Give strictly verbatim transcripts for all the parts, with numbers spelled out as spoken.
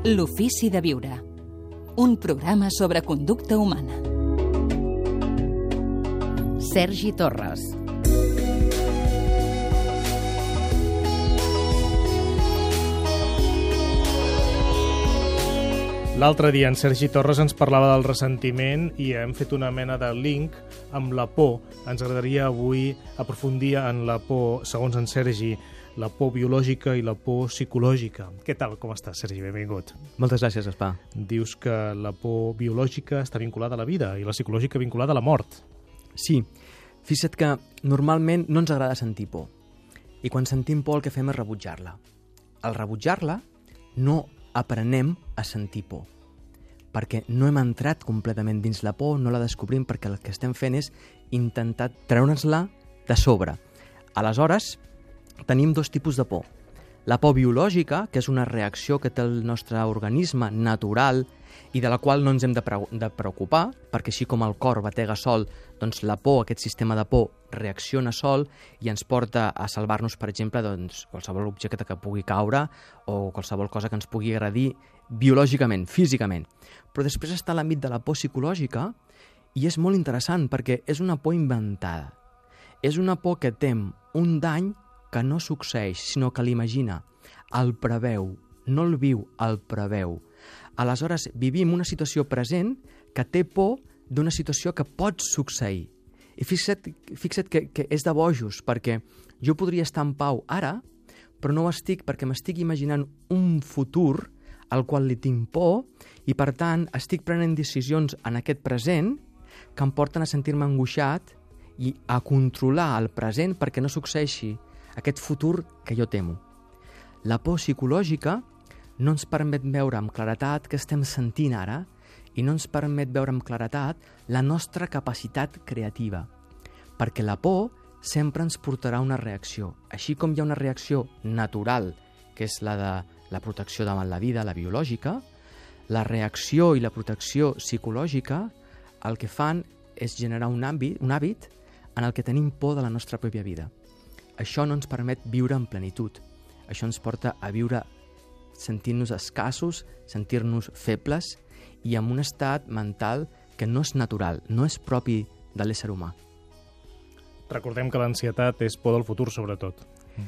L'ofici de viure. Un programa sobre conducta humana. Sergi Torres. L'altre dia en Sergi Torres ens parlava del ressentiment i hem fet una mena de link amb la por. Ens agradaria avui aprofundir en la por, segons en Sergi, la por biològica i la por psicològica. Què tal? Com estàs, Sergi? Benvingut. Moltes gràcies, Gaspar. Dius que la por biològica està vinculada a la vida i la psicològica vinculada a la mort. Sí. Fixa't que normalment no ens agrada sentir por. I quan sentim por el que fem és rebutjar-la. Al rebutjar-la no aprenem a sentir por. Perquè no hem entrat completament dins la por, no la descobrim, perquè el que estem fent és intentar treure'ns-la de sobre. Aleshores, tenim dos tipus de por. La por biològica, que és una reacció que té el nostre organisme natural i de la qual no ens hem de, pre- de preocupar, perquè així com el cor batega sol, doncs la por, aquest sistema de por, reacciona sol i ens porta a salvar-nos, per exemple, doncs, qualsevol objecte que pugui caure o qualsevol cosa que ens pugui agredir biològicament, físicament. Però després està l'àmbit de la por psicològica i és molt interessant perquè és una por inventada. És una por que tem un dany que no succeeix, sinó que l'imagina, el preveu, no el viu, el preveu. Aleshores, vivim una situació present que té por d'una situació que pot succeir. I fixa't, fixa't que, que és de bojos, perquè jo podria estar en pau ara, però no ho estic perquè m'estic imaginant un futur al qual li tinc por i, per tant, estic prenent decisions en aquest present que em porten a sentir-me angoixat i a controlar el present perquè no succeeixi aquest futur que jo temo. La por psicològica no ens permet veure amb claretat què estem sentint ara i no ens permet veure amb claretat la nostra capacitat creativa. Perquè la por sempre ens portarà una reacció. Així com hi ha una reacció natural, que és la de la protecció davant la vida, la biològica, la reacció i la protecció psicològica el que fan és generar un hàbit, un hàbit en el que tenim por de la nostra pròpia vida. Això no ens permet viure en plenitud. Això ens porta a viure sentint-nos escassos, sentir-nos febles i amb un estat mental que no és natural, no és propi de l'ésser humà. Recordem que l'ansietat és por del futur, sobretot.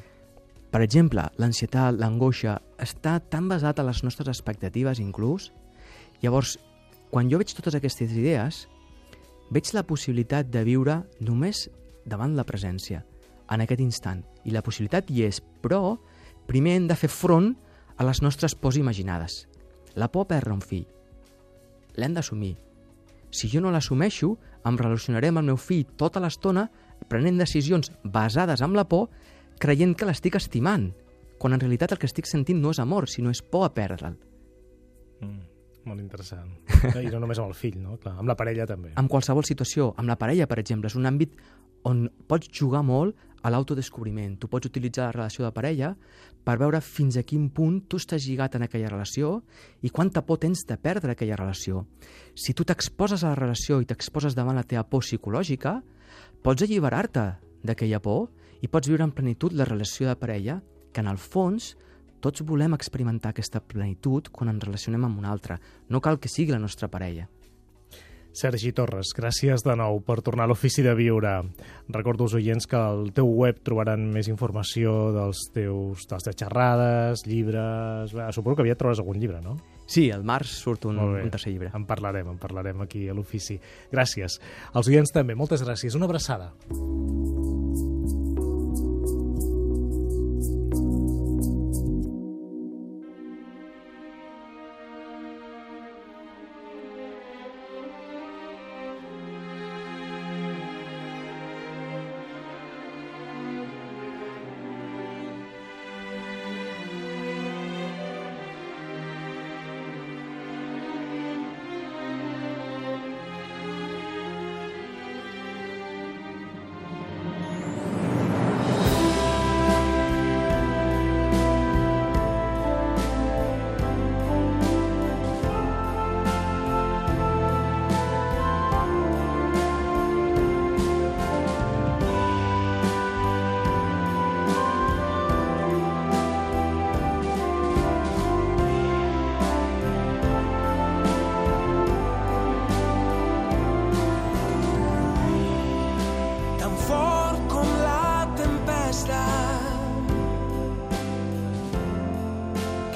Per exemple, l'ansietat, l'angoixa, està tan basat a les nostres expectatives inclús. Llavors, quan jo veig totes aquestes idees, veig la possibilitat de viure només davant la presència, en aquest instant. I la possibilitat hi és, però primer hem de fer front a les nostres pors imaginades. La por a perdre un fill. L'hem d'assumir. Si jo no l'assumeixo, em relacionaré amb el meu fill tota l'estona prenent decisions basades en la por, creient que l'estic estimant, quan en realitat el que estic sentint no és amor, sinó és por a perdre'l. Mm, molt interessant. I no només amb el fill, no? Clar, amb la parella també. Amb qualsevol situació. Amb la parella, per exemple, és un àmbit on pots jugar molt a l'autodescobriment. Tu pots utilitzar la relació de parella per veure fins a quin punt tu estàs lligat en aquella relació i quanta por tens de perdre aquella relació. Si tu t'exposes a la relació i t'exposes davant la teva por psicològica, pots alliberar-te d'aquella por i pots viure en plenitud la relació de parella, que en el fons tots volem experimentar aquesta plenitud quan ens relacionem amb una altra. No cal que sigui la nostra parella. Sergi Torres, gràcies de nou per tornar a l'Ofici de Viure. Recordo als oients que al teu web trobaran més informació dels teus, de les teves xerrades, llibres... Bé, suposo que aviat trobaràs algun llibre, no? Sí, al març surt un, un tercer llibre. En parlarem, en parlarem aquí a l'Ofici. Gràcies. Als oients també, moltes gràcies. Una abraçada.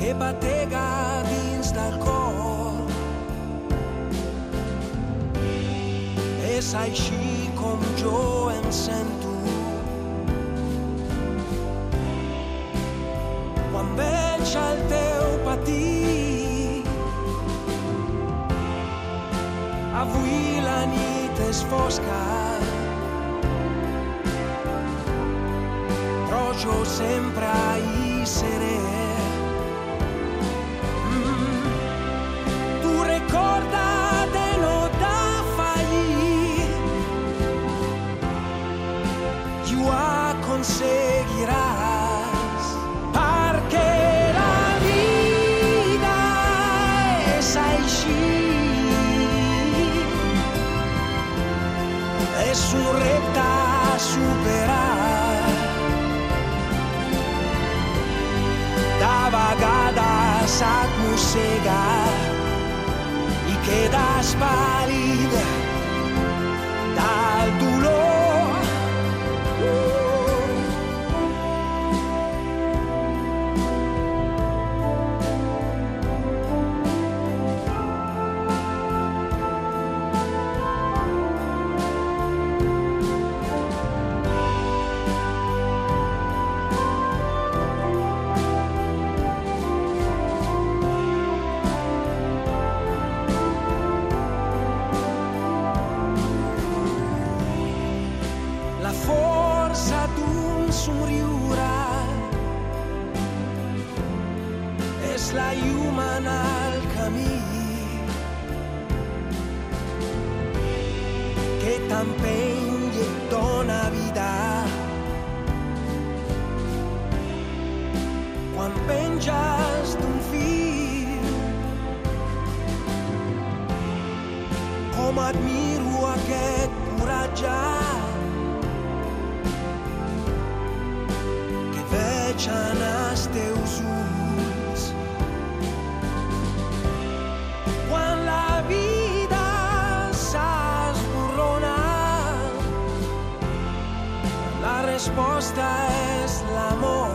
que batega dins del cor. És així com jo em sento quan veig el teu patir. Avui la nit és fosca, però jo sempre hi seré. Mm. Tu recorda de no defallir i ho aconseguiràs, perquè la vida és així. És un repte a superar. De vegades et mossega i quedes pàl·lid del dolor. La força d'un somriure és la llum en el camí que t'empeny i et dona vida. Quan penges d'un fil, com admiro aquest coratge que veig en els teus ulls. Quan la vida s'esborrona, la resposta és l'amor.